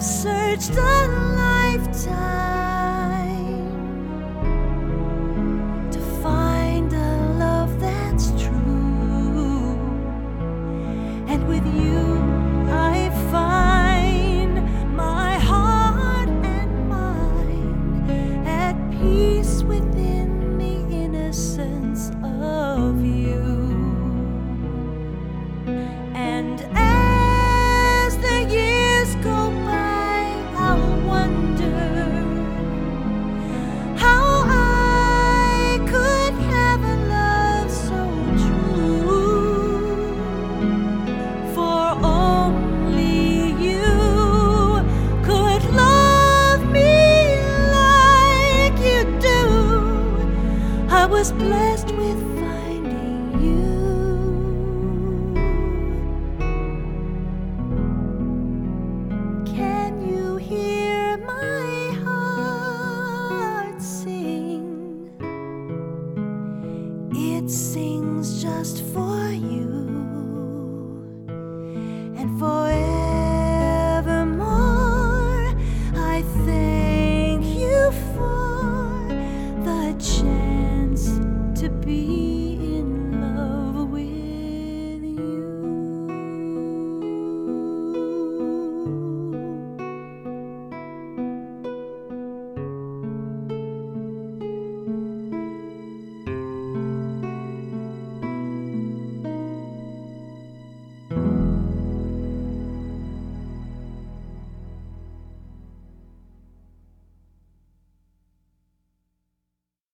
I've searched a lifetime to find a love that's true, and with you I find my heart and mind at peace within the innocence of you. And as the years go by, I'll wonder how I could have a love so true, for only you could love me like you do. I was blessed with finding you. Can you hear my heart sing? It sings just for you and for